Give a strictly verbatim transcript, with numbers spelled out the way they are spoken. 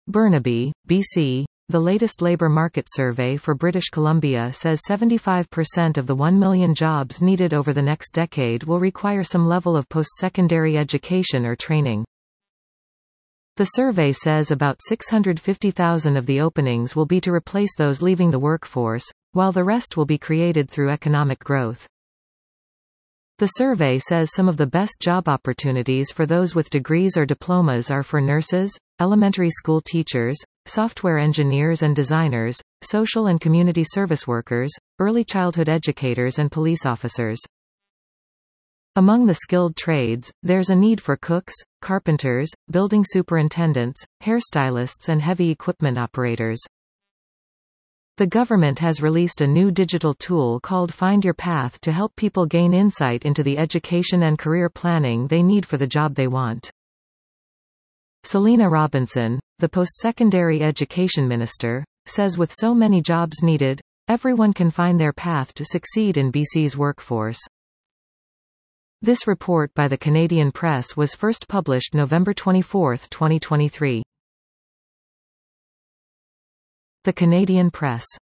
Burnaby, B C. The latest labour market survey for British Columbia says seventy-five percent of the one million jobs needed over the next decade will require some level of post-secondary education or training. The survey says about six hundred fifty thousand of the openings will be to replace those leaving the workforce, while the rest will be created through economic growth. The survey says some of the best job opportunities for those with degrees or diplomas are for nurses, elementary school teachers, software engineers and designers, social and community service workers, early childhood educators and police officers. Among the skilled trades, there's a need for cooks, carpenters, building superintendents, hairstylists and heavy equipment operators. The government has released a new digital tool called Find Your Path to help people gain insight into the education and career planning they need for the job they want. Selena Robinson, the post-secondary education minister, says with so many jobs needed, everyone can find their path to succeed in B C's workforce. This report by the Canadian Press was first published November twenty-fourth, twenty twenty-three. The Canadian Press.